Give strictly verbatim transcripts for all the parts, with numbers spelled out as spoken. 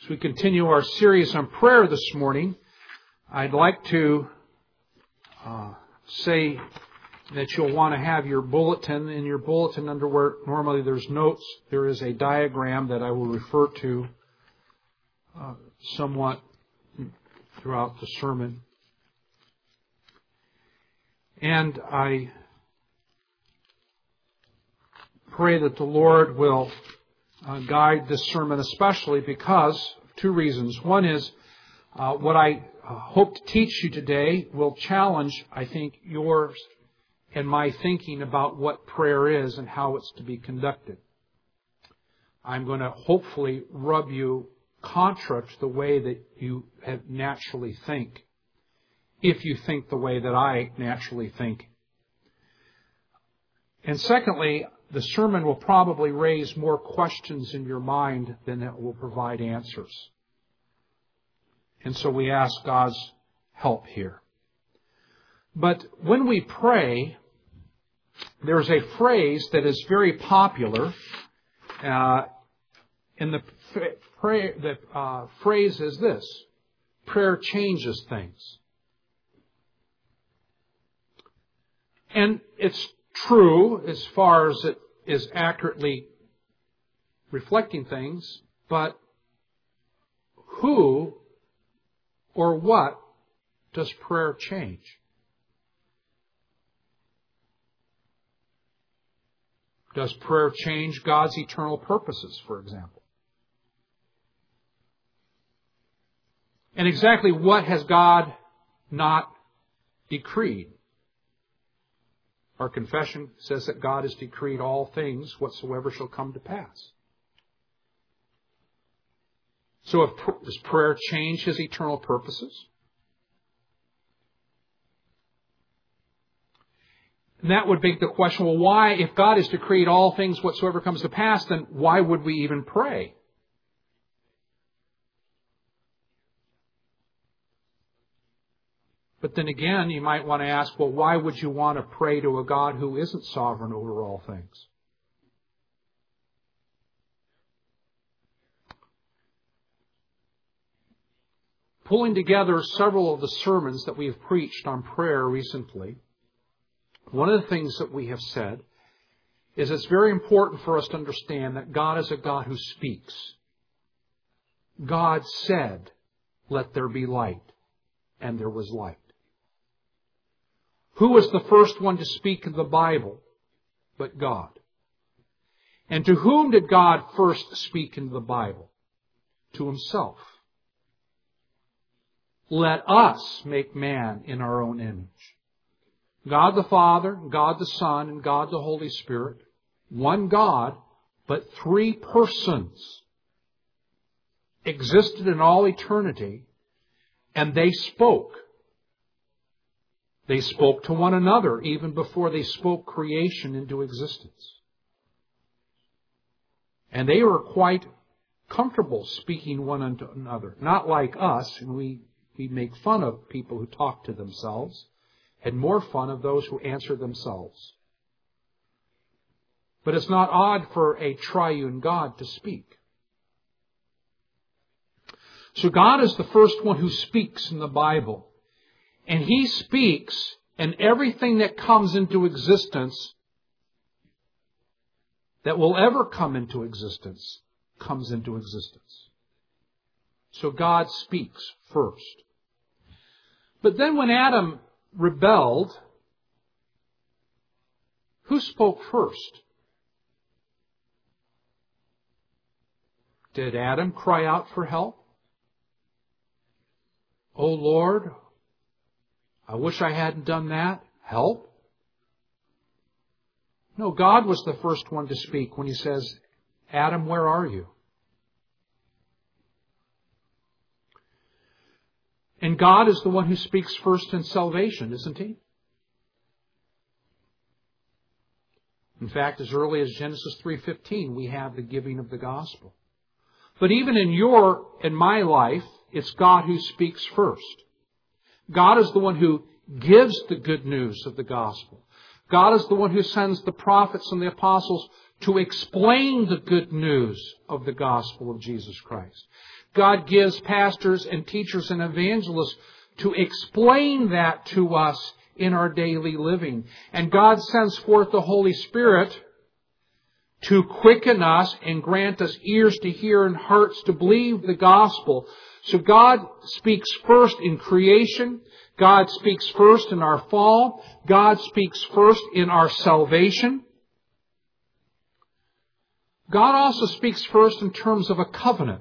As we continue our series on prayer this morning, I'd like to uh, say that you'll want to have your bulletin. In your bulletin under where normally there's notes, there is a diagram that I will refer to uh, somewhat throughout the sermon. And I pray that the Lord will uh, guide this sermon, especially because of two reasons. One is uh, what I uh, hope to teach you today will challenge, I think, yours and my thinking about what prayer is and how it's to be conducted. I'm going to hopefully rub you contra to the way that you naturally think, if you think the way that I naturally think. And secondly, the sermon will probably raise more questions in your mind than it will provide answers. And so we ask God's help here. But when we pray, there's a phrase that is very popular. Uh, and the, pray, the uh, phrase is this: prayer changes things. And it's true as far as it is accurately reflecting things, but who or what does prayer change? Does prayer change God's eternal purposes, for example? And exactly what has God not decreed? Our confession says that God has decreed all things whatsoever shall come to pass. So if, does prayer change His eternal purposes? And that would beg the question, well, why, if God has decreed all things whatsoever comes to pass, then why would we even pray? But then again, you might want to ask, well, why would you want to pray to a God who isn't sovereign over all things? Pulling together several of the sermons that we have preached on prayer recently, one of the things that we have said is it's very important for us to understand that God is a God who speaks. God said, "Let there be light," and there was light. Who was the first one to speak in the Bible but God? And to whom did God first speak in the Bible? To Himself. Let us make man in our own image. God the Father, God the Son, and God the Holy Spirit. One God, but three persons existed in all eternity, and they spoke. They spoke to one another even before they spoke creation into existence. And they were quite comfortable speaking one unto another. Not like us, and we, we make fun of people who talk to themselves, and more fun of those who answer themselves. But it's not odd for a triune God to speak. So God is the first one who speaks in the Bible. And He speaks, and everything that comes into existence, that will ever come into existence, comes into existence. So God speaks first. But then when Adam rebelled, who spoke first? Did Adam cry out for help? "Oh Lord, I wish I hadn't done that. Help?" No, God was the first one to speak when He says, "Adam, where are you?" And God is the one who speaks first in salvation, isn't He? In fact, as early as Genesis three fifteen, we have the giving of the gospel. But even in your and my life, it's God who speaks first. God is the one who gives the good news of the gospel. God is the one who sends the prophets and the apostles to explain the good news of the gospel of Jesus Christ. God gives pastors and teachers and evangelists to explain that to us in our daily living. And God sends forth the Holy Spirit to quicken us and grant us ears to hear and hearts to believe the gospel. So God speaks first in creation. God speaks first in our fall. God speaks first in our salvation. God also speaks first in terms of a covenant.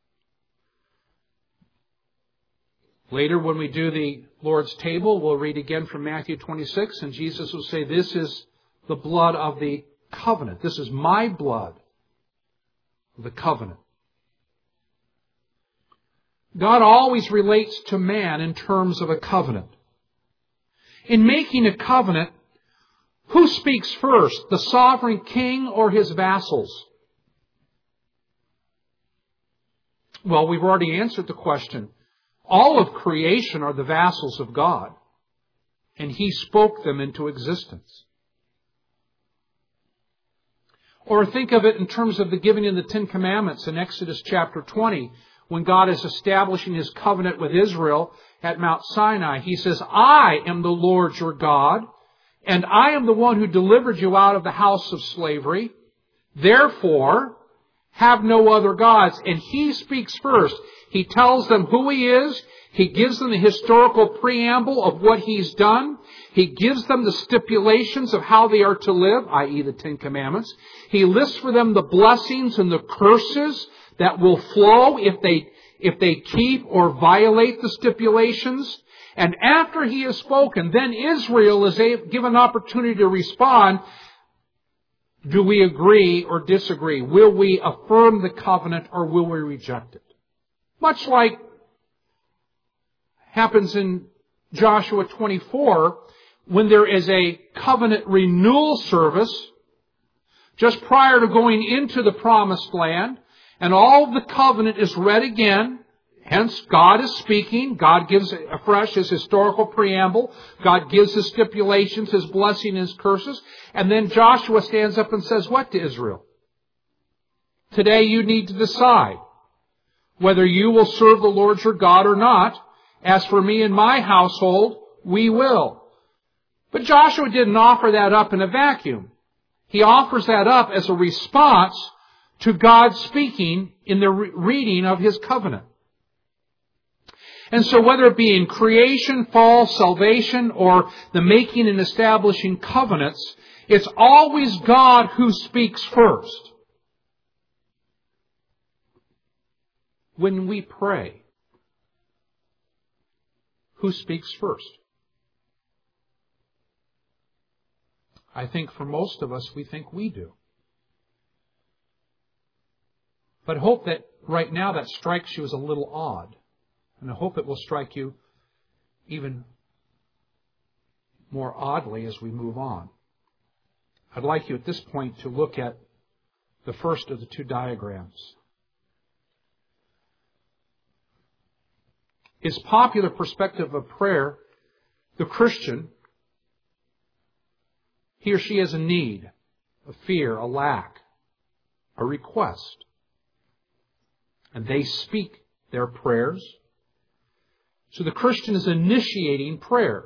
Later, when we do the Lord's table, we'll read again from Matthew twenty-six, and Jesus will say, this is the blood of the covenant. This is my blood of the covenant. God always relates to man in terms of a covenant. In making a covenant, who speaks first, the sovereign king or his vassals? Well, we've already answered the question. All of creation are the vassals of God, and He spoke them into existence. Or think of it in terms of the giving of the Ten Commandments in Exodus chapter twenty, when God is establishing His covenant with Israel at Mount Sinai. He says, I am the Lord your God, and I am the one who delivered you out of the house of slavery. Therefore, have no other gods. And He speaks first. He tells them who He is. He gives them the historical preamble of what He's done. He gives them the stipulations of how they are to live, that is the Ten Commandments. He lists for them the blessings and the curses that will flow if they, if they keep or violate the stipulations. And after He has spoken, then Israel is given an opportunity to respond. Do we agree or disagree? Will we affirm the covenant or will we reject it? Much like happens in Joshua twenty-four, when there is a covenant renewal service just prior to going into the promised land, and all of the covenant is read again. Hence, God is speaking. God gives afresh His historical preamble. God gives His stipulations, His blessing, His curses. And then Joshua stands up and says what to Israel? Today you need to decide whether you will serve the Lord your God or not. As for me and my household, we will. But Joshua didn't offer that up in a vacuum. He offers that up as a response to God speaking in the re- reading of His covenant. And so whether it be in creation, fall, salvation, or the making and establishing covenants, it's always God who speaks first. When we pray, who speaks first? I think for most of us, we think we do. But hope that right now that strikes you as a little odd. And I hope it will strike you even more oddly as we move on. I'd like you at this point to look at the first of the two diagrams. His popular perspective of prayer, the Christian, he or she has a need, a fear, a lack, a request. And they speak their prayers. So the Christian is initiating prayer.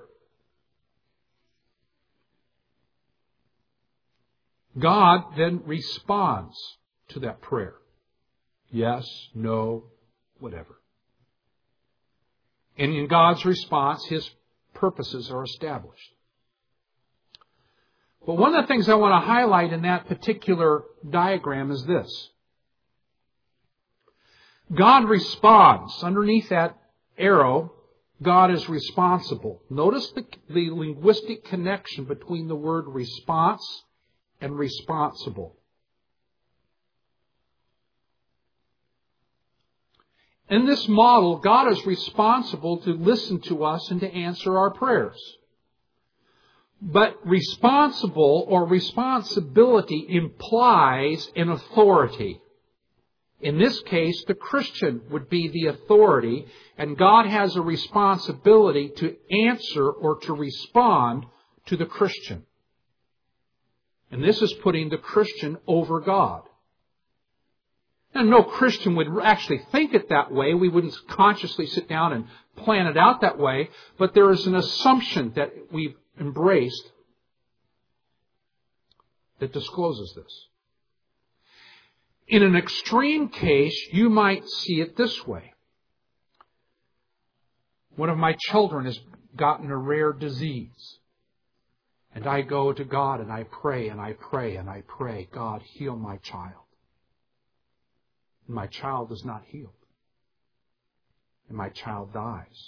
God then responds to that prayer. Yes, no, whatever. And in God's response, His purposes are established. But one of the things I want to highlight in that particular diagram is this. God responds. Underneath that arrow, God is responsible. Notice the, the linguistic connection between the word response and responsible. In this model, God is responsible to listen to us and to answer our prayers. But responsible or responsibility implies an authority. In this case, the Christian would be the authority, and God has a responsibility to answer or to respond to the Christian. And this is putting the Christian over God. And no Christian would actually think it that way. We wouldn't consciously sit down and plan it out that way. But there is an assumption that we've embraced that discloses this. In an extreme case, you might see it this way. One of my children has gotten a rare disease. And I go to God and I pray and I pray and I pray, God, heal my child. And my child is not healed. And my child dies.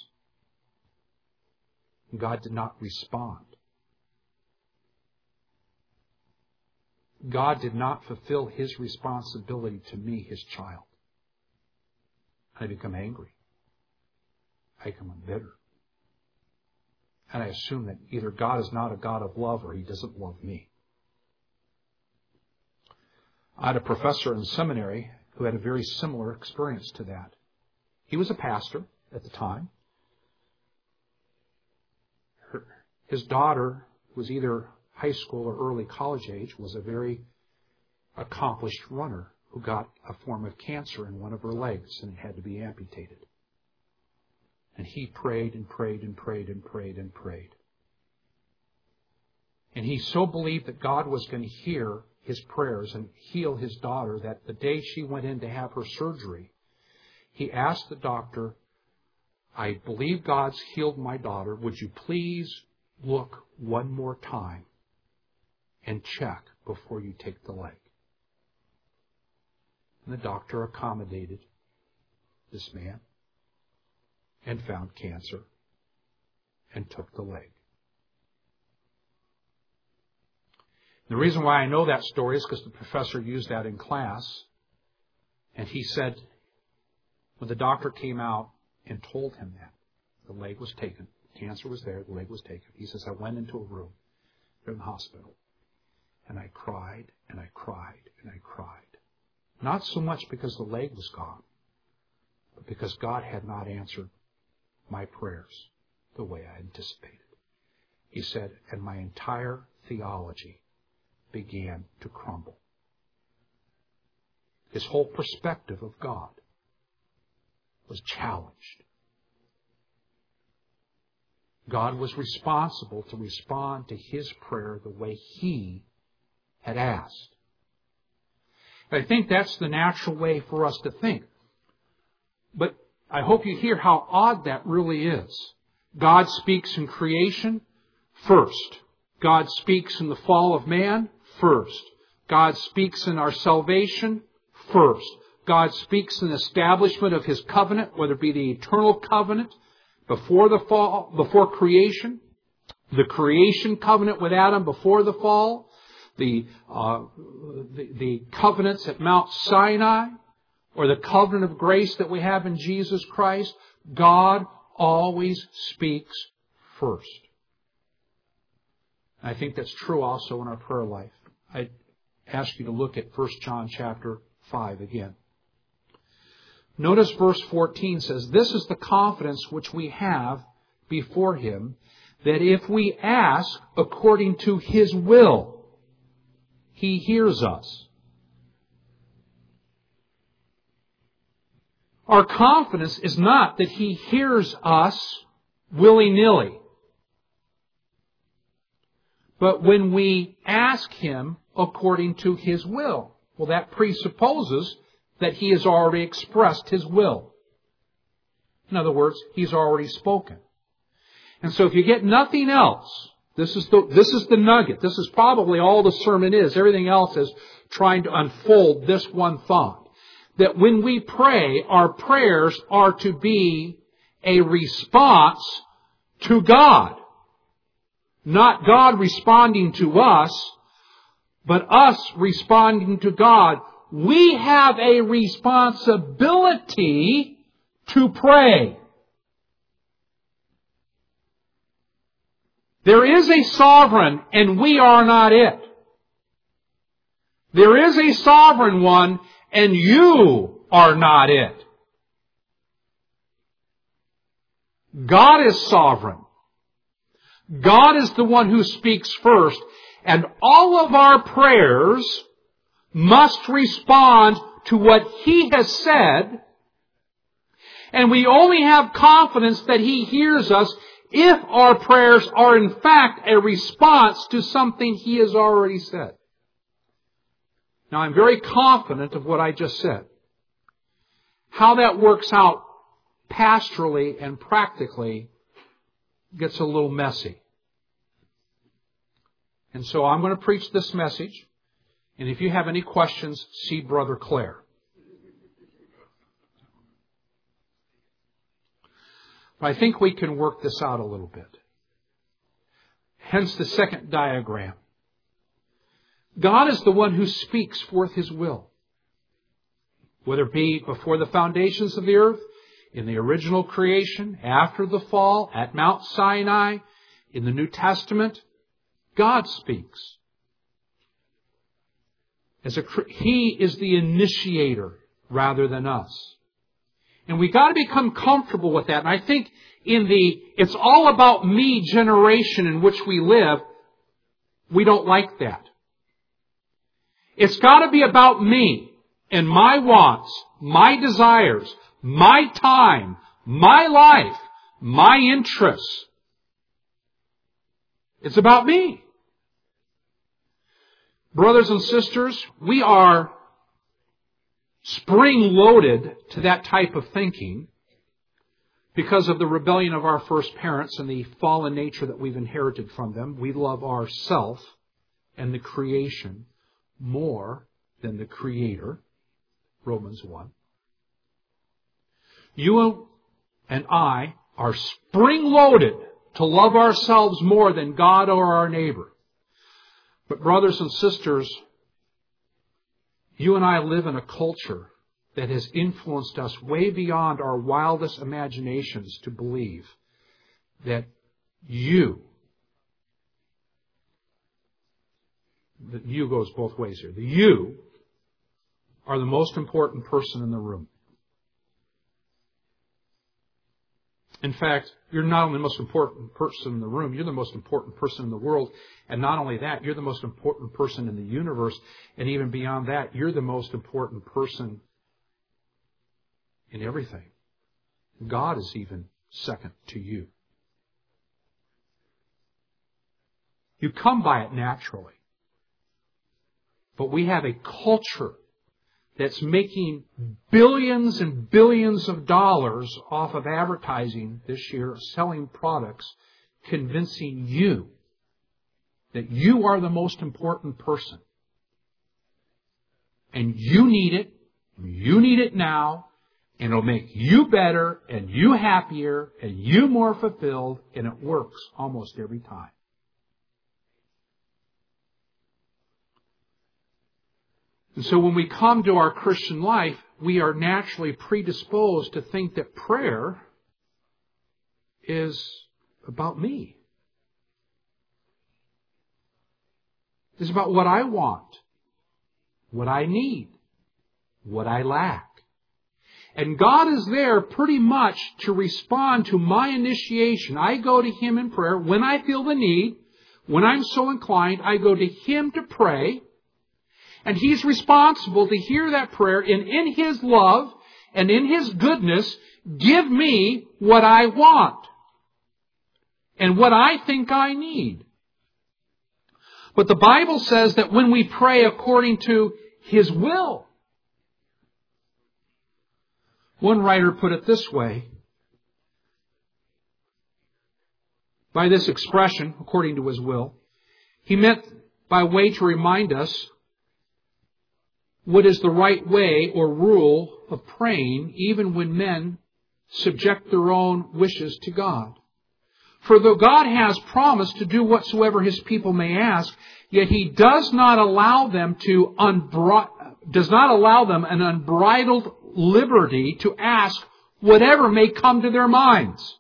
And God did not respond. God did not fulfill His responsibility to me, His child. I become angry. I become bitter. And I assume that either God is not a God of love or He doesn't love me. I had a professor in seminary who had a very similar experience to that. He was a pastor at the time. Her, his daughter, who was either high school or early college age, was a very accomplished runner who got a form of cancer in one of her legs and it had to be amputated. And he prayed and prayed and prayed and prayed and prayed. And he so believed that God was going to hear his prayers and heal his daughter that the day she went in to have her surgery, he asked the doctor, I believe God's healed my daughter. Would you please look one more time and check before you take the leg? And the doctor accommodated this man and found cancer and took the leg. The reason why I know that story is because the professor used that in class. And he said, when the doctor came out and told him that, the leg was taken, cancer was there, the leg was taken. He says, I went into a room in the hospital and I cried and I cried and I cried. Not so much because the leg was gone, but because God had not answered my prayers the way I anticipated. He said, and my entire theology began to crumble. His whole perspective of God was challenged. God was responsible to respond to his prayer the way he had asked. I think that's the natural way for us to think. But I hope you hear how odd that really is. God speaks in creation first. God speaks in the fall of man first. God speaks in our salvation first. God speaks in the establishment of His covenant, whether it be the eternal covenant before the fall, before creation, the creation covenant with Adam before the fall, the, uh, the, the covenants at Mount Sinai, or the covenant of grace that we have in Jesus Christ. God always speaks first. I think that's true also in our prayer life. I ask you to look at First John chapter five again. Notice verse fourteen says, this is the confidence which we have before Him, that if we ask according to His will, He hears us. Our confidence is not that He hears us willy-nilly. But when we ask Him according to His will, well, that presupposes that He has already expressed His will. In other words, He's already spoken. And so if you get nothing else, this is the, this is the nugget. This is probably all the sermon is. Everything else is trying to unfold this one thought. That when we pray, our prayers are to be a response to God. Not God responding to us, but us responding to God. We have a responsibility to pray. There is a sovereign, and we are not it. There is a sovereign one, and you are not it. God is sovereign. God is the one who speaks first, and all of our prayers must respond to what He has said, and we only have confidence that He hears us if our prayers are in fact a response to something He has already said. Now, I'm very confident of what I just said. How that works out pastorally and practically gets a little messy. And so I'm going to preach this message. And if you have any questions, see Brother Claire. But I think we can work this out a little bit. Hence the second diagram. God is the one who speaks forth His will. Whether it be before the foundations of the earth, in the original creation, after the fall, at Mount Sinai, in the New Testament, God speaks. As a, He is the initiator rather than us. And we got to become comfortable with that. And I think in the it's all about me generation in which we live, we don't like that. It's got to be about me and my wants, my desires, my time, my life, my interests. It's about me. Brothers and sisters, we are spring-loaded to that type of thinking because of the rebellion of our first parents and the fallen nature that we've inherited from them. We love ourself and the creation more than the Creator. Romans one. You and I are spring-loaded to love ourselves more than God or our neighbor. But brothers and sisters, you and I live in a culture that has influenced us way beyond our wildest imaginations to believe that you, the you goes both ways here, the you are the most important person in the room. In fact, you're not only the most important person in the room, you're the most important person in the world. And not only that, you're the most important person in the universe. And even beyond that, you're the most important person in everything. God is even second to you. You come by it naturally. But we have a culture that's making billions and billions of dollars off of advertising this year, selling products, convincing you that you are the most important person. And you need it, you need it now, and it'll make you better, and you happier, and you more fulfilled, and it works almost every time. And so when we come to our Christian life, we are naturally predisposed to think that prayer is about me. It's about what I want, what I need, what I lack. And God is there pretty much to respond to my initiation. I go to Him in prayer when I feel the need. When I'm so inclined, I go to Him to pray. And He's responsible to hear that prayer and in His love and in His goodness, give me what I want and what I think I need. But the Bible says that when we pray according to His will, one writer put it this way, by this expression, according to His will, he meant by way to remind us what is the right way or rule of praying, even when men subject their own wishes to God. For though God has promised to do whatsoever His people may ask, yet He does not allow them to unbri- does not allow them an unbridled liberty to ask whatever may come to their minds.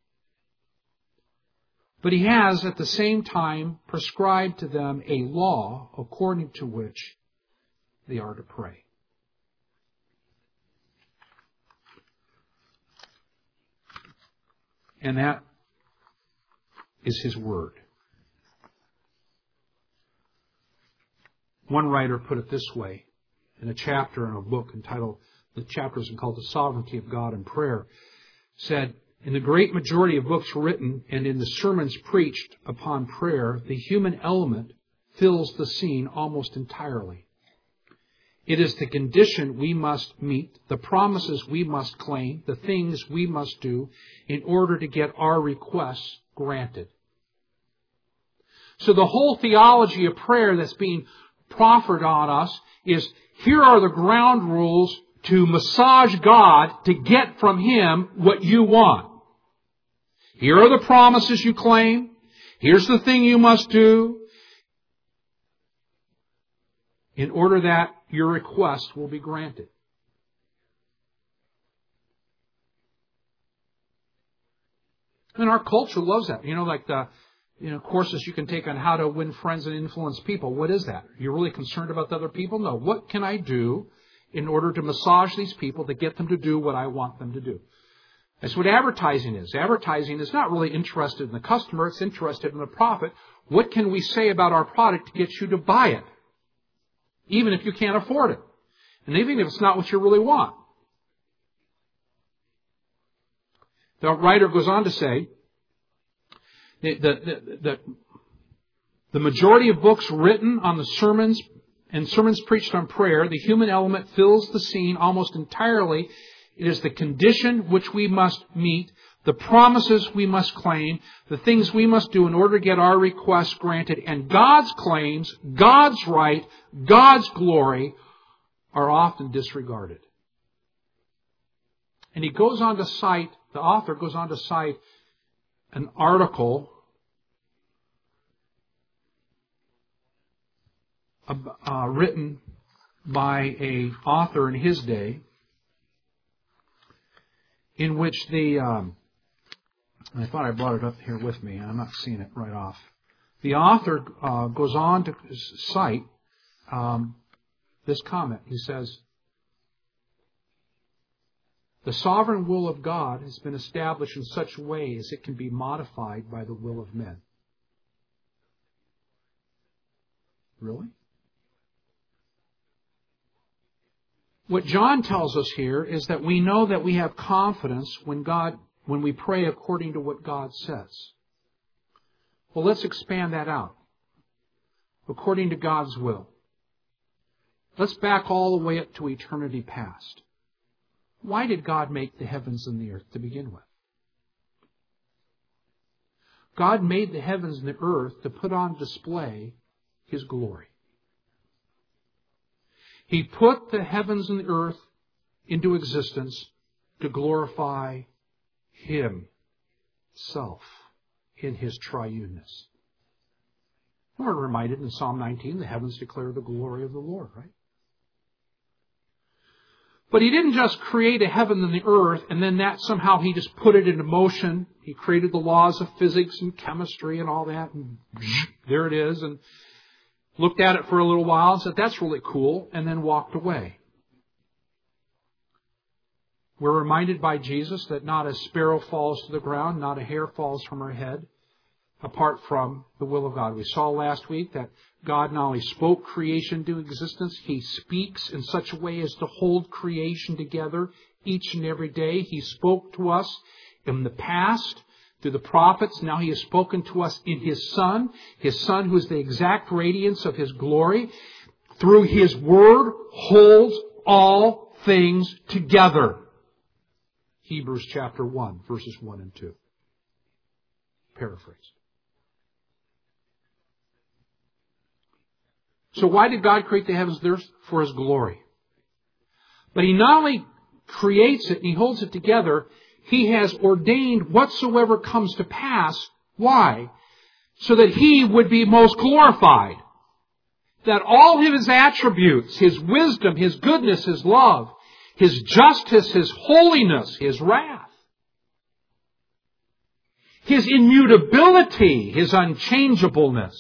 But He has at the same time prescribed to them a law according to which they are to pray. And that is His Word. One writer put it this way, in a chapter in a book entitled, the chapter is called The Sovereignty of God in Prayer, said, in the great majority of books written and in the sermons preached upon prayer, the human element fills the scene almost entirely. It is the condition we must meet, the promises we must claim, the things we must do in order to get our requests granted. So the whole theology of prayer that's being proffered on us is, here are the ground rules to massage God to get from Him what you want. Here are the promises you claim. Here's the thing you must do in order that your request will be granted. And our culture loves that. You know, like the you know courses you can take on how to win friends and influence people. What is that? You're really concerned about the other people? No. What can I do in order to massage these people to get them to do what I want them to do? That's what advertising is. Advertising is not really interested in the customer. It's interested in the profit. What can we say about our product to get you to buy it? Even if you can't afford it. And even if it's not what you really want. The writer goes on to say, the, the, the, the majority of books written on the sermons and sermons preached on prayer, the human element fills the scene almost entirely. It is the condition which we must meet, the promises we must claim, the things we must do in order to get our requests granted. And God's claims, God's right, God's glory are often disregarded. And he goes on to cite, the author goes on to cite an article uh, written by an author in his day, in which the, um, I thought I brought it up here with me, and I'm not seeing it right off. The author uh, goes on to cite um, this comment. He says, the sovereign will of God has been established in such a way as it can be modified by the will of men. Really? What John tells us here is that we know that we have confidence when God, when we pray according to what God says. Well, let's expand that out. According to God's will. Let's back all the way up to eternity past. Why did God make the heavens and the earth to begin with? God made the heavens and the earth to put on display His glory. He put the heavens and the earth into existence to glorify Himself in His triuneness. We're reminded in Psalm nineteen, the heavens declare the glory of the Lord, right? But He didn't just create a heaven and the earth and then that somehow He just put it into motion. He created the laws of physics and chemistry and all that, and there it is, and looked at it for a little while and said, that's really cool, and then walked away. We're reminded by Jesus that not a sparrow falls to the ground, not a hair falls from her head, apart from the will of God. We saw last week that God not only spoke creation into existence, He speaks in such a way as to hold creation together each and every day. He spoke to us in the past through the prophets. Now He has spoken to us in His Son, His Son who is the exact radiance of His glory. Through His Word holds all things together. Hebrews chapter one, verses one and two. Paraphrased. So why did God create the heavens and the earth? For His glory. But He not only creates it and He holds it together, He has ordained whatsoever comes to pass. Why? So that He would be most glorified. That all of His attributes, His wisdom, His goodness, His love, His justice, His holiness, His wrath, His immutability, His unchangeableness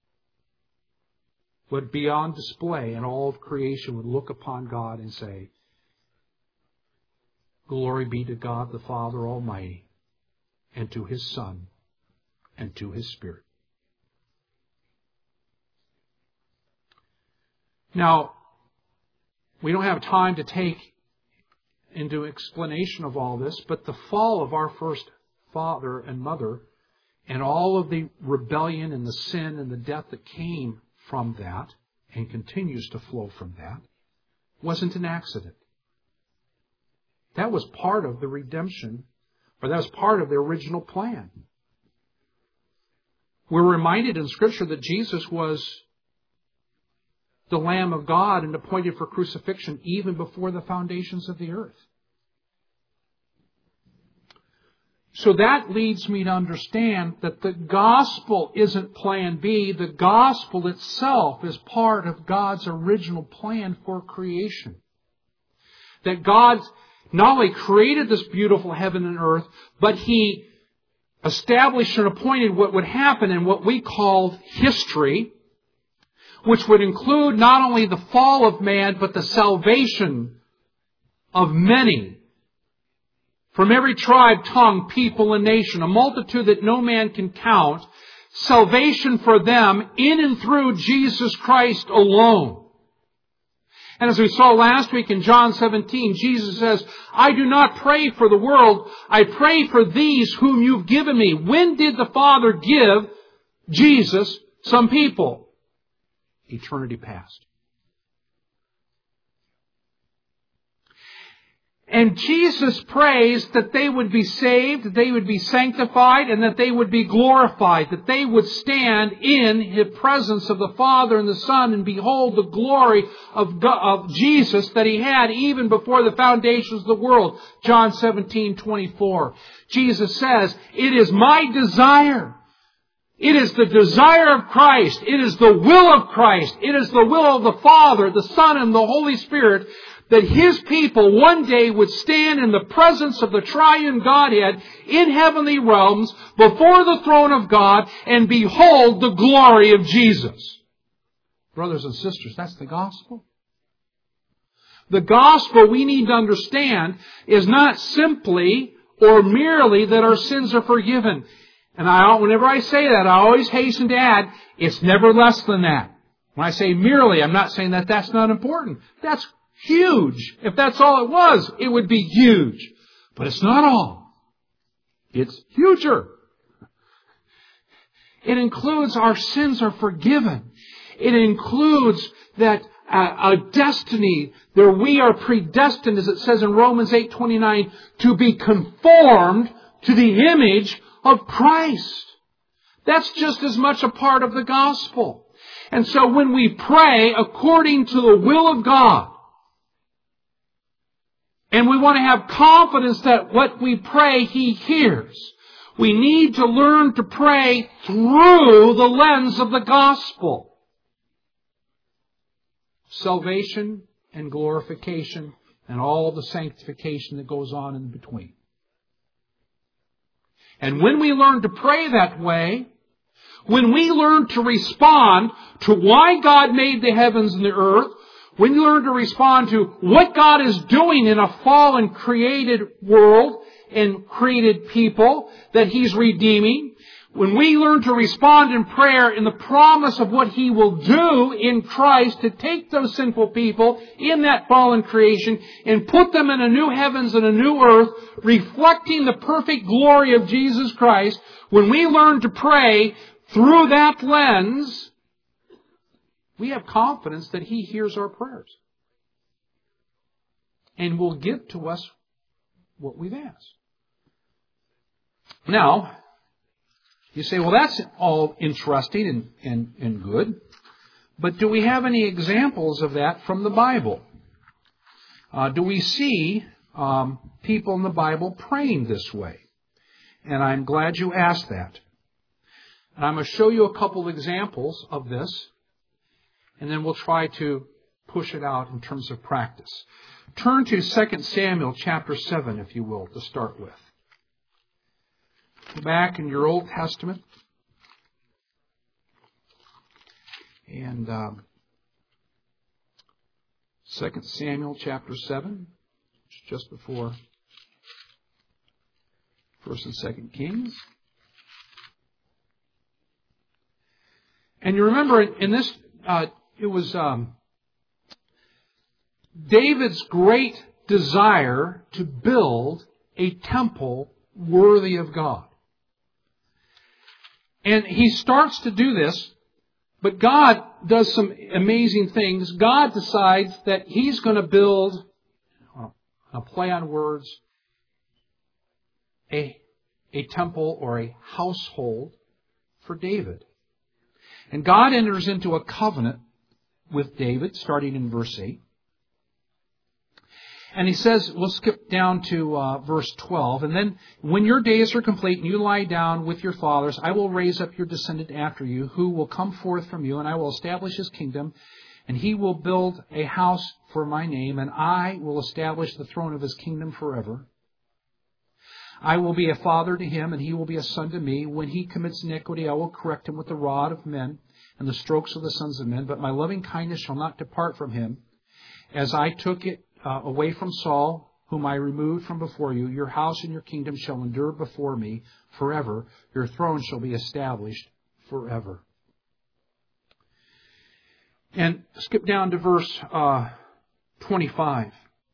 would be on display, and all of creation would look upon God and say, glory be to God the Father Almighty, and to His Son, and to His Spirit. Now, We don't have time to take into explanation of all this, but the fall of our first father and mother and all of the rebellion and the sin and the death that came from that and continues to flow from that wasn't an accident. That was part of the redemption, or that was part of the original plan. We're reminded in Scripture that Jesus was the Lamb of God and appointed for crucifixion even before the foundations of the earth. So that leads me to understand that the gospel isn't plan B. The gospel itself is part of God's original plan for creation. That God not only created this beautiful heaven and earth, but He established and appointed what would happen in what we call history, which would include not only the fall of man, but the salvation of many from every tribe, tongue, people, and nation, a multitude that no man can count, salvation for them in and through Jesus Christ alone. And as we saw last week in John seventeen, Jesus says, I do not pray for the world, I pray for these whom you've given me. When did the Father give Jesus some people? Eternity past. And Jesus prays that they would be saved, that they would be sanctified, and that they would be glorified, that they would stand in the presence of the Father and the Son and behold the glory of, God, of Jesus that He had even before the foundations of the world. John seventeen twenty-four. Jesus says, it is my desire. It is the desire of Christ. It is the will of Christ. It is the will of the Father, the Son, and the Holy Spirit that His people one day would stand in the presence of the triune Godhead in heavenly realms before the throne of God and behold the glory of Jesus. Brothers and sisters, that's the gospel. The gospel, we need to understand, is not simply or merely that our sins are forgiven. And I, whenever I say that, I always hasten to add, it's never less than that. When I say merely, I'm not saying that that's not important. That's huge. If that's all it was, it would be huge. But it's not all. It's huger. It includes our sins are forgiven. It includes that uh, a destiny, that we are predestined, as it says in Romans eight twenty-nine, to be conformed to the image of Christ. That's just as much a part of the gospel. And so when we pray according to the will of God, and we want to have confidence that what we pray, He hears, we need to learn to pray through the lens of the gospel. Salvation and glorification and all the sanctification that goes on in between. And when we learn to pray that way, when we learn to respond to why God made the heavens and the earth, when you learn to respond to what God is doing in a fallen created world and created people that He's redeeming, when we learn to respond in prayer in the promise of what He will do in Christ to take those sinful people in that fallen creation and put them in a new heavens and a new earth, reflecting the perfect glory of Jesus Christ, when we learn to pray through that lens, we have confidence that He hears our prayers and will give to us what we've asked. Now, you say, well, that's all interesting and, and, and good, but do we have any examples of that from the Bible? Uh, do we see um, people in the Bible praying this way? And I'm glad you asked that. And I'm going to show you a couple of examples of this, and then we'll try to push it out in terms of practice. Turn to Second Samuel chapter seven, if you will, to start with. Go back in your Old Testament. And um, Second Samuel chapter seven, just before First and Second Kings. And you remember in this, uh, it was um, David's great desire to build a temple worthy of God. And he starts to do this, but God does some amazing things. God decides that He's going to build, a play on words, a, a temple or a household for David. And God enters into a covenant with David, starting in verse eight. And He says, we'll skip down to uh, verse twelve. And then, when your days are complete and you lie down with your fathers, I will raise up your descendant after you, who will come forth from you, and I will establish his kingdom, and he will build a house for my name, and I will establish the throne of his kingdom forever. I will be a father to him, and he will be a son to me. When he commits iniquity, I will correct him with the rod of men and the strokes of the sons of men. But my loving kindness shall not depart from him, as I took it uh, away from Saul, whom I removed from before you. Your house and your kingdom shall endure before me forever. Your throne shall be established forever. And skip down to verse uh, twenty-five.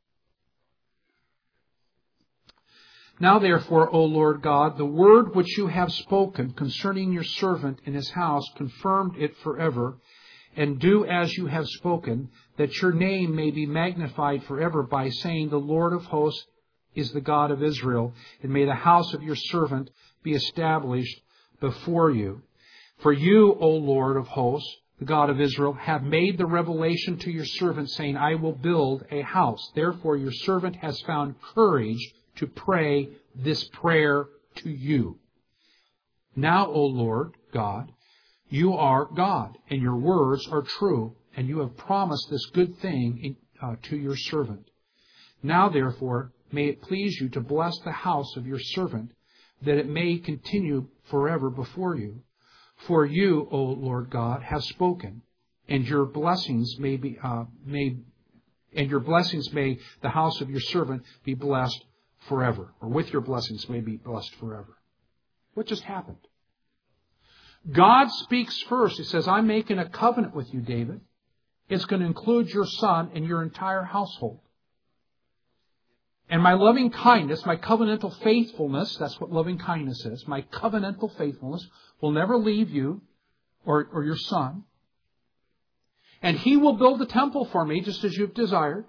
Now therefore, O Lord God, the word which you have spoken concerning your servant and his house, confirmed it forever, and do as you have spoken, that your name may be magnified forever by saying, the Lord of hosts is the God of Israel, and may the house of your servant be established before you. For you, O Lord of hosts, the God of Israel, have made the revelation to your servant, saying, I will build a house. Therefore your servant has found courage to pray this prayer to you. Now, O Lord God, you are God, and your words are true, and you have promised this good thing in, uh, to your servant. Now, therefore, may it please you to bless the house of your servant, that it may continue forever before you. For you, O Lord God, have spoken, and your blessings may be uh, may, and your blessings may the house of your servant be blessed forever, or with your blessings may be blessed forever. What just happened? God speaks first. He says, I'm making a covenant with you, David. It's going to include your son and your entire household. And my loving kindness, my covenantal faithfulness, that's what loving kindness is, my covenantal faithfulness will never leave you or, or your son. And he will build a temple for me, just as you've desired.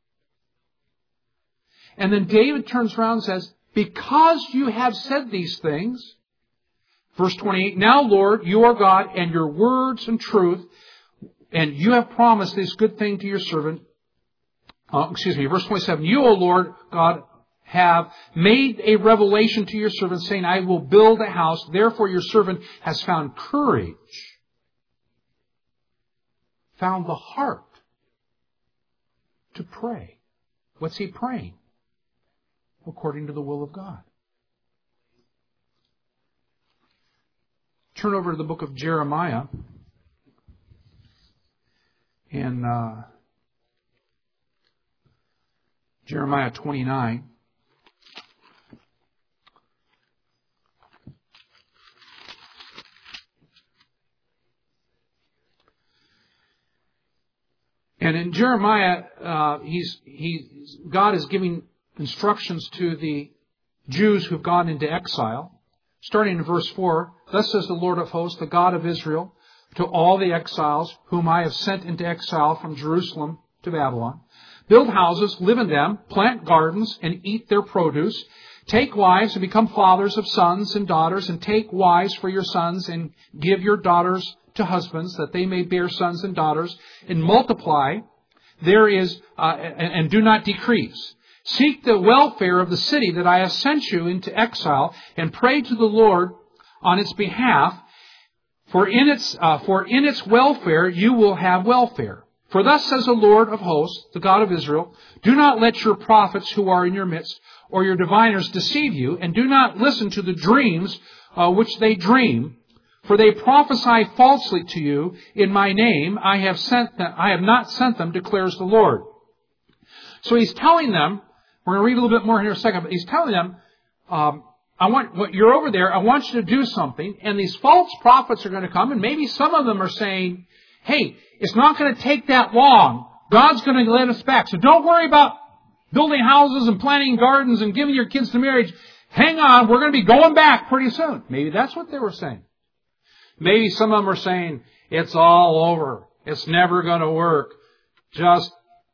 And then David turns around and says, because you have said these things, verse twenty-eight, now, Lord, you are God, and your words and truth, and you have promised this good thing to your servant. Uh, excuse me, verse twenty-seven, you, O Lord God, have made a revelation to your servant, saying, I will build a house. Therefore your servant has found courage, found the heart to pray. What's he praying? According to the will of God. Turn over to the book of Jeremiah. In uh, Jeremiah twenty-nine. And in Jeremiah, uh, he's he God is giving instructions to the Jews who've gone into exile. Starting in verse four, thus says the Lord of hosts, the God of Israel, to all the exiles whom I have sent into exile from Jerusalem to Babylon. Build houses, live in them, plant gardens, and eat their produce. Take wives and become fathers of sons and daughters, and take wives for your sons, and give your daughters to husbands, that they may bear sons and daughters, and multiply. There is, uh, and, and do not decrease. Seek the welfare of the city that I have sent you into exile, and pray to the Lord on its behalf. For in its uh, for in its welfare you will have welfare. For thus says the Lord of hosts, the God of Israel, do not let your prophets who are in your midst or your diviners deceive you, and do not listen to the dreams uh, which they dream. For they prophesy falsely to you in my name. I have sent them, I have not sent them, declares the Lord. So he's telling them, we're going to read a little bit more here in a second, but he's telling them, um, I want, what you're over there, I want you to do something, and these false prophets are going to come, and maybe some of them are saying, hey, it's not going to take that long God's going to let us back. So don't worry about building houses and planting gardens and giving your kids to marriage. Hang on, we're going to be going back pretty soon. Maybe that's what they were saying. Maybe some of them are saying, it's all over. It's never going to work. Just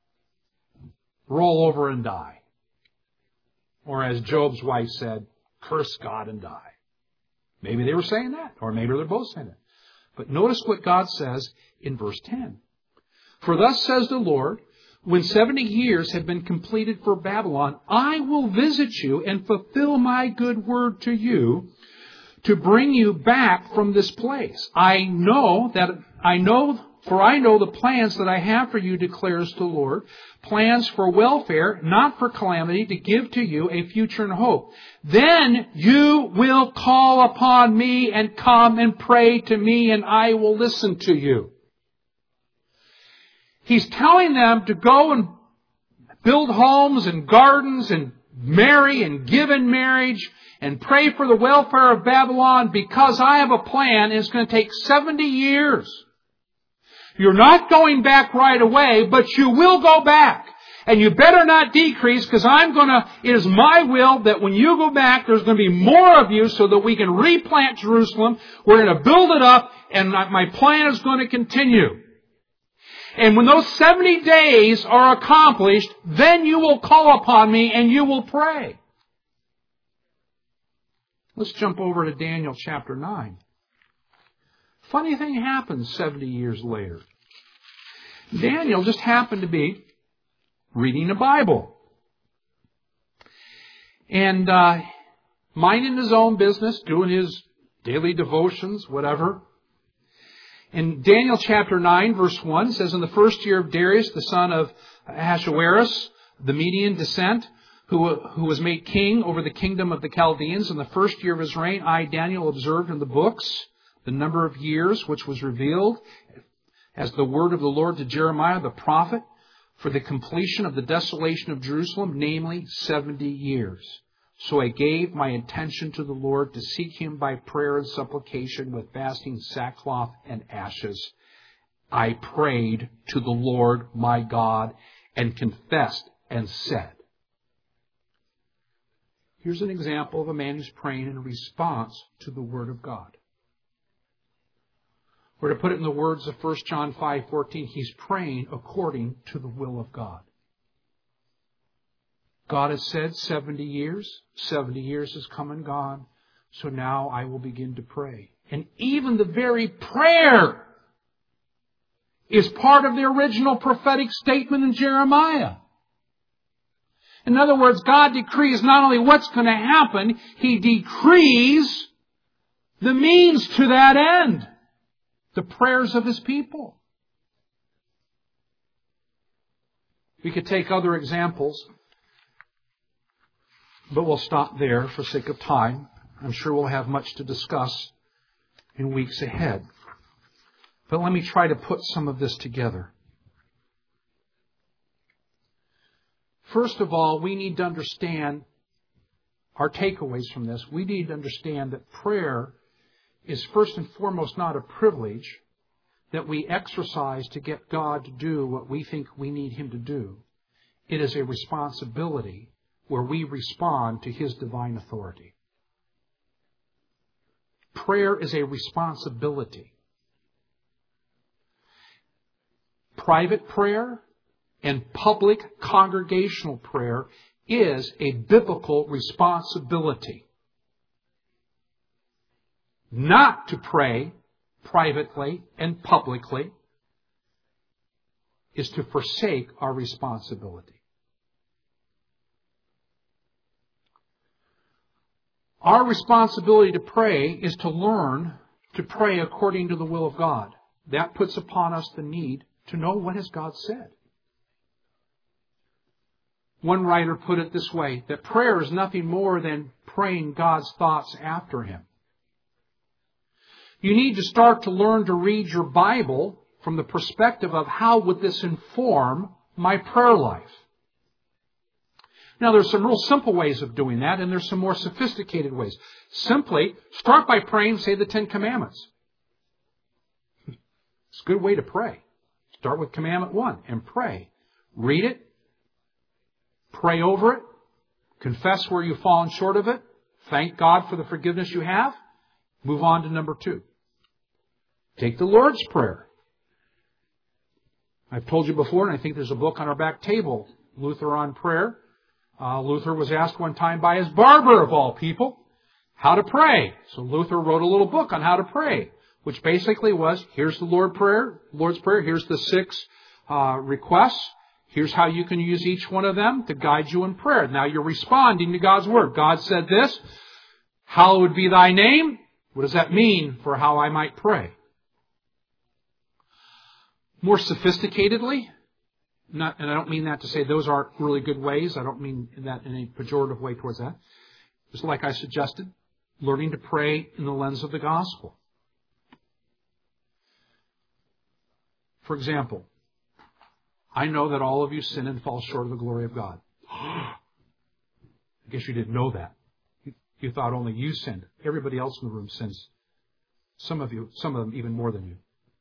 roll over and die. Or as Job's wife said, curse God and die. Maybe they were saying that. Or maybe they're both saying that. But notice what God says in verse ten. For thus says the Lord, when seventy years have been completed for Babylon, I will visit you and fulfill my good word to you to bring you back from this place. I know that, I know, for I know the plans that I have for you, declares the Lord, plans for welfare, not for calamity, to give to you a future and hope. Then you will call upon me and come and pray to me, and I will listen to you. He's telling them to go and build homes and gardens and marry and give in marriage and pray for the welfare of Babylon because I have a plan. It's going to take seventy years. You're not going back right away, but you will go back. And you better not decrease because I'm going to, it is my will that when you go back, there's going to be more of you so that we can replant Jerusalem. We're going to build it up and my plan is going to continue. And when those seventy days are accomplished, then you will call upon me and you will pray. Let's jump over to Daniel chapter nine. Funny thing happens seventy years later. Daniel just happened to be reading the Bible. And uh, minding his own business, doing his daily devotions, whatever. In Daniel chapter nine, verse one, says, in the first year of Darius, the son of Ahasuerus, the Median descent, who, who was made king over the kingdom of the Chaldeans, in the first year of his reign, I, Daniel, observed in the books the number of years which was revealed as the word of the Lord to Jeremiah the prophet for the completion of the desolation of Jerusalem, namely seventy years. So I gave my attention to the Lord to seek Him by prayer and supplication with fasting, sackcloth, and ashes. I prayed to the Lord my God and confessed and said. Here's an example of a man who's praying in response to the Word of God. Or to put it in the words of First John five fourteen, he's praying according to the will of God. God has said seventy years. seventy years has come and gone. So now I will begin to pray. And even the very prayer is part of the original prophetic statement in Jeremiah. In other words, God decrees not only what's going to happen, He decrees the means to that end. The prayers of His people. We could take other examples, but we'll stop there for sake of time. I'm sure we'll have much to discuss in weeks ahead. But let me try to put some of this together. First of all, we need to understand our takeaways from this. We need to understand that prayer is first and foremost not a privilege that we exercise to get God to do what we think we need Him to do. It is a responsibility where we respond to His divine authority. Prayer is a responsibility. Private prayer and public congregational prayer is a biblical responsibility. Not to pray privately and publicly is to forsake our responsibility. Our responsibility to pray is to learn to pray according to the will of God. That puts upon us the need to know what has God said. One writer put it this way, that prayer is nothing more than praying God's thoughts after Him. You need to start to learn to read your Bible from the perspective of how would this inform my prayer life. Now, there's some real simple ways of doing that, and there's some more sophisticated ways. Simply, start by praying, say the Ten Commandments. It's a good way to pray. Start with commandment one and pray. Read it. Pray over it. Confess where you've fallen short of it. Thank God for the forgiveness you have. Move on to number two. Take the Lord's Prayer. I've told you before, and I think there's a book on our back table, Luther on Prayer. Uh, Luther was asked one time by his barber, of all people, how to pray. So Luther wrote a little book on how to pray, which basically was, here's the Lord prayer, Lord's Prayer, here's the six uh, requests. Here's how you can use each one of them to guide you in prayer. Now you're responding to God's Word. God said this, hallowed be thy name. What does that mean for how I might pray? More sophisticatedly, not, and I don't mean that to say those aren't really good ways. I don't mean that in a pejorative way towards that. Just like I suggested, learning to pray in the lens of the gospel. For example, I know that all of you sin and fall short of the glory of God. I guess you didn't know that. You thought only you sinned. Everybody else in the room sins. Some of you, some of them even more than you.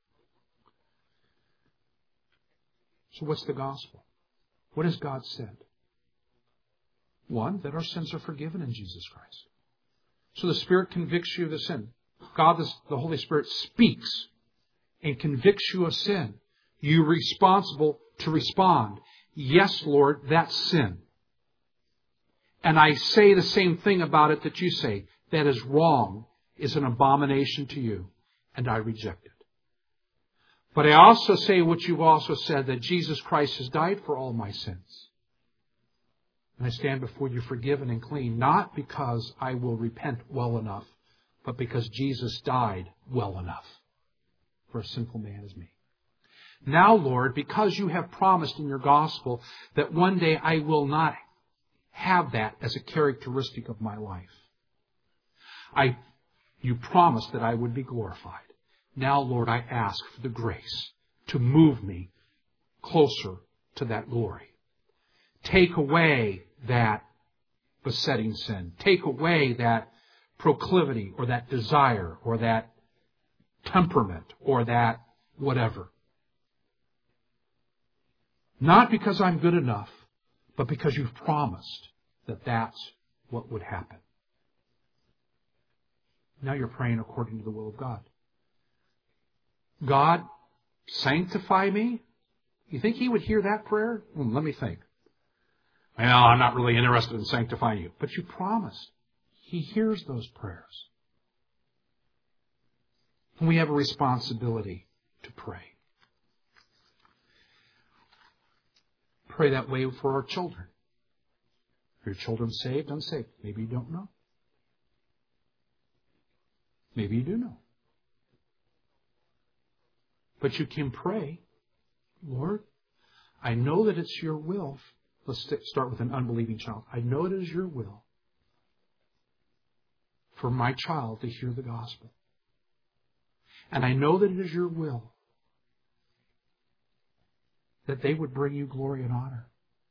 So what's the gospel? What has God said? One, that our sins are forgiven in Jesus Christ. So the Spirit convicts you of the sin. God, the Holy Spirit, speaks and convicts you of sin. You're responsible to respond. Yes, Lord, that's sin. And I say the same thing about it that you say. That is wrong, is an abomination to you, and I reject it. But I also say what you've also said, that Jesus Christ has died for all my sins. And I stand before you forgiven and clean, not because I will repent well enough, but because Jesus died well enough for a sinful man as me. Now, Lord, because you have promised in your gospel that one day I will not have that as a characteristic of my life, I, you promised that I would be glorified. Now, Lord, I ask for the grace to move me closer to that glory. Take away that besetting sin. Take away that proclivity or that desire or that temperament or that whatever. Not because I'm good enough, but because you've promised that that's what would happen. Now you're praying according to the will of God. God, sanctify me? You think He would hear that prayer? Well, let me think. Well, I'm not really interested in sanctifying you. But you promised. He hears those prayers. And we have a responsibility to pray. Pray that way for our children. Are your children saved, unsaved? Maybe you don't know. Maybe you do know. But you can pray, Lord, I know that it's your will. Let's start with an unbelieving child. I know it is your will for my child to hear the gospel. And I know that it is your will that they would bring you glory and honor.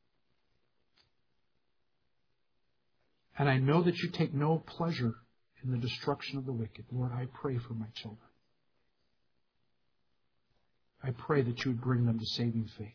And I know that you take no pleasure in the destruction of the wicked. Lord, I pray for my children. I pray that you would bring them to saving faith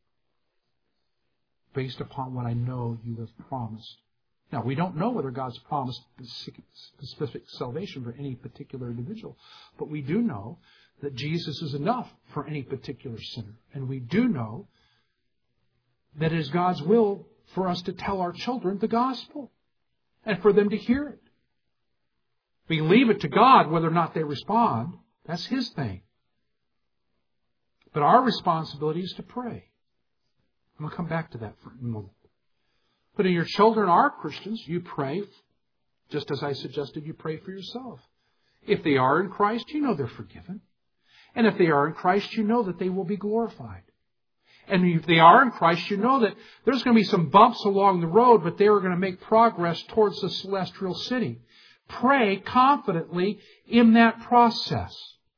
based upon what I know you have promised. Now, we don't know whether God's promised specific salvation for any particular individual, but we do know that Jesus is enough for any particular sinner. And we do know that it is God's will for us to tell our children the gospel and for them to hear it. We leave it to God whether or not they respond. That's His thing. But our responsibility is to pray. I'm going to come back to that for a moment. But if your children are Christians, you pray, just as I suggested, you pray for yourself. If they are in Christ, you know they're forgiven. And if they are in Christ, you know that they will be glorified. And if they are in Christ, you know that there's going to be some bumps along the road, but they are going to make progress towards the celestial city. Pray confidently in that process.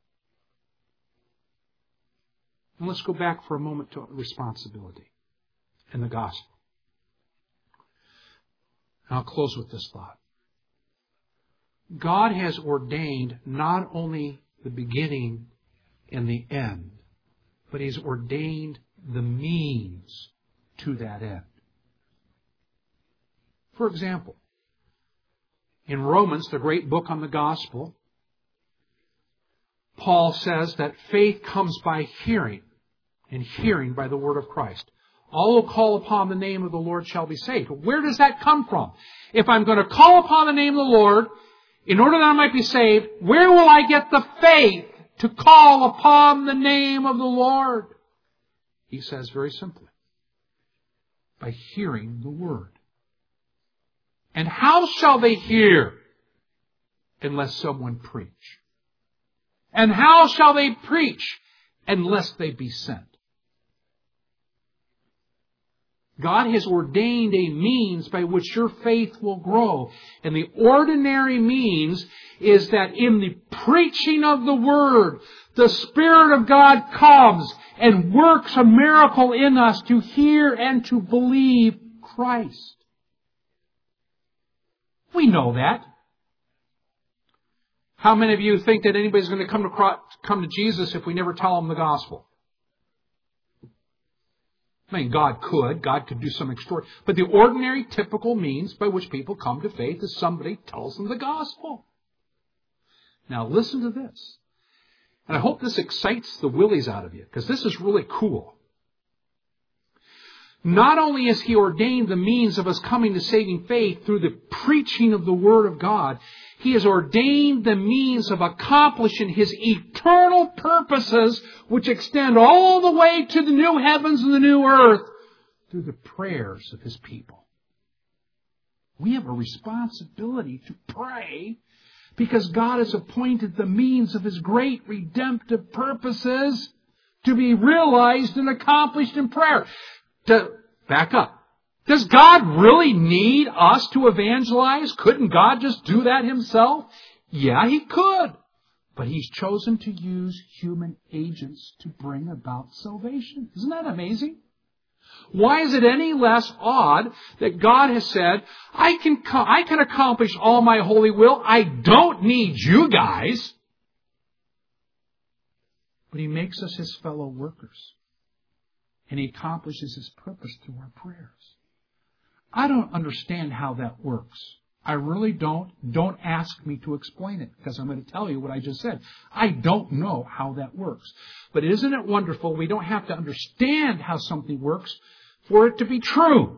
And let's go back for a moment to responsibility in the gospel. And I'll close with this thought. God has ordained not only the beginning and the end, but He's ordained the means to that end. For example, in Romans, the great book on the gospel, Paul says that faith comes by hearing, and hearing by the word of Christ. All who call upon the name of the Lord shall be saved. Where does that come from? If I'm going to call upon the name of the Lord, in order that I might be saved, where will I get the faith to call upon the name of the Lord? He says very simply, by hearing the word. And how shall they hear unless someone preach? And how shall they preach unless they be sent? God has ordained a means by which your faith will grow. And the ordinary means is that in the preaching of the Word, the Spirit of God comes and works a miracle in us to hear and to believe Christ. We know that. How many of you think that anybody's going to come to, come to Jesus if we never tell them the gospel? I mean, God could. God could do some extraordinary. But the ordinary, typical means by which people come to faith is somebody tells them the gospel. Now listen to this. And I hope this excites the willies out of you, because this is really cool. Not only has He ordained the means of us coming to saving faith through the preaching of the Word of God, He has ordained the means of accomplishing His eternal purposes, which extend all the way to the new heavens and the new earth, through the prayers of His people. We have a responsibility to pray because God has appointed the means of His great redemptive purposes to be realized and accomplished in prayer. To back up. Does God really need us to evangelize? Couldn't God just do that Himself? Yeah, He could. But He's chosen to use human agents to bring about salvation. Isn't that amazing? Why is it any less odd that God has said, I can, I can accomplish all my holy will. I don't need you guys. But He makes us His fellow workers. And He accomplishes His purpose through our prayers. I don't understand how that works. I really don't. Don't ask me to explain it, because I'm going to tell you what I just said. I don't know how that works. But isn't it wonderful? We don't have to understand how something works for it to be true.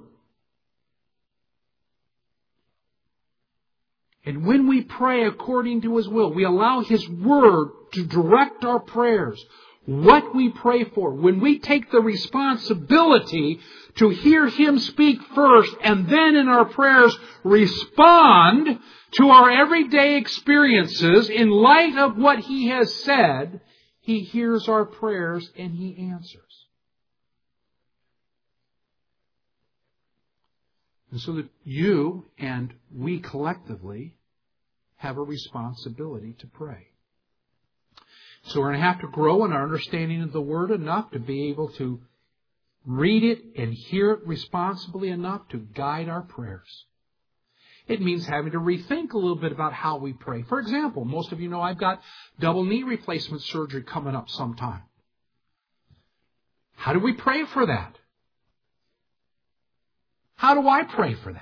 And when we pray according to His will, we allow His Word to direct our prayers. What we pray for, when we take the responsibility to hear Him speak first and then in our prayers respond to our everyday experiences in light of what He has said, He hears our prayers and He answers. And so that you and we collectively have a responsibility to pray. So we're going to have to grow in our understanding of the Word enough to be able to read it and hear it responsibly enough to guide our prayers. It means having to rethink a little bit about how we pray. For example, most of you know I've got double knee replacement surgery coming up sometime. How do we pray for that? How do I pray for that?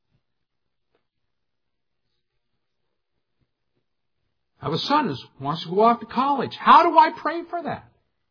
I have a son who wants to go off to college. How do I pray for that?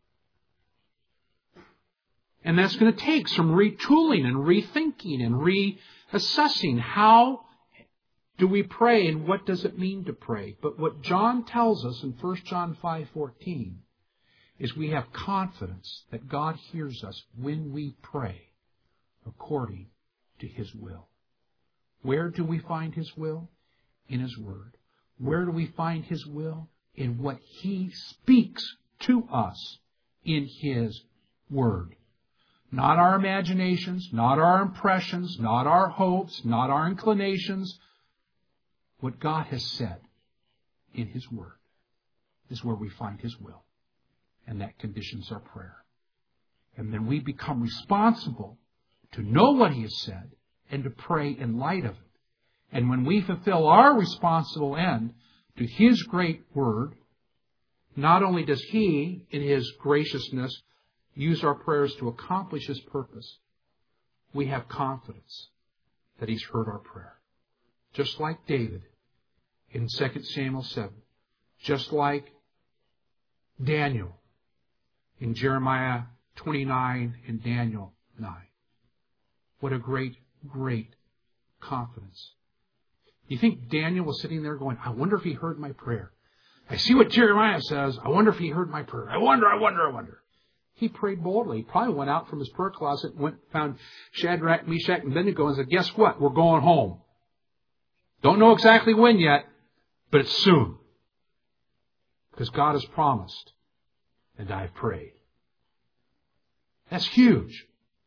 And that's going to take some retooling and rethinking and reassessing. How do we pray and what does it mean to pray? But what John tells us in First John five fourteen is we have confidence that God hears us when we pray according to His will. Where do we find His will? In His Word. Where do we find His will? In what He speaks to us in His Word. Not our imaginations, not our impressions, not our hopes, not our inclinations. What God has said in His Word is where we find His will. And that conditions our prayer. And then we become responsible to know what He has said and to pray in light of it. And when we fulfill our responsible end to His great Word, not only does He, in His graciousness, use our prayers to accomplish His purpose, we have confidence that He's heard our prayer. Just like David in Second Samuel seven. Just like Daniel in Jeremiah twenty-nine and Daniel nine. What a great, great confidence. You think Daniel was sitting there going, I wonder if he heard my prayer. I see what Jeremiah says. I wonder if he heard my prayer. I wonder, I wonder, I wonder. He prayed boldly. He probably went out from his prayer closet, went, found Shadrach, Meshach, and Abednego and said, guess what? We're going home. Don't know exactly when yet, but it's soon. Because God has promised, and I've prayed. That's huge.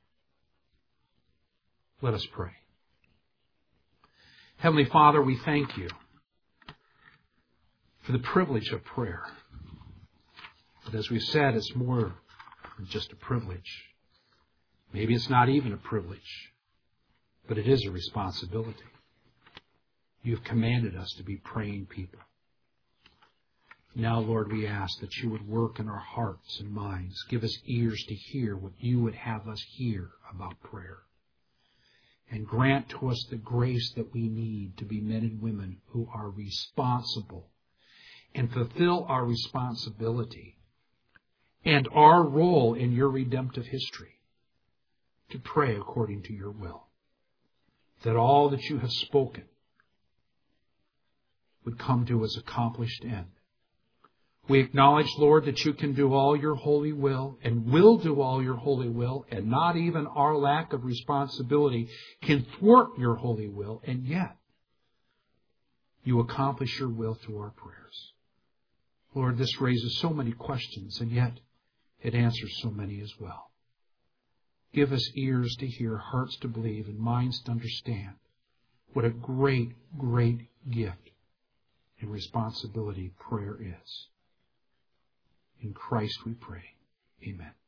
Let us pray. Heavenly Father, we thank You for the privilege of prayer. But as we've said, it's more than just a privilege. Maybe it's not even a privilege, but it is a responsibility. You've commanded us to be praying people. Now, Lord, we ask that You would work in our hearts and minds. Give us ears to hear what You would have us hear about prayer. And grant to us the grace that we need to be men and women who are responsible and fulfill our responsibility and our role in Your redemptive history to pray according to Your will. That all that You have spoken would come to its accomplished end. We acknowledge, Lord, that You can do all Your holy will and will do all Your holy will, and not even our lack of responsibility can thwart Your holy will, and yet You accomplish Your will through our prayers. Lord, this raises so many questions, and yet it answers so many as well. Give us ears to hear, hearts to believe, and minds to understand what a great, great gift and responsibility prayer is. In Christ we pray. Amen.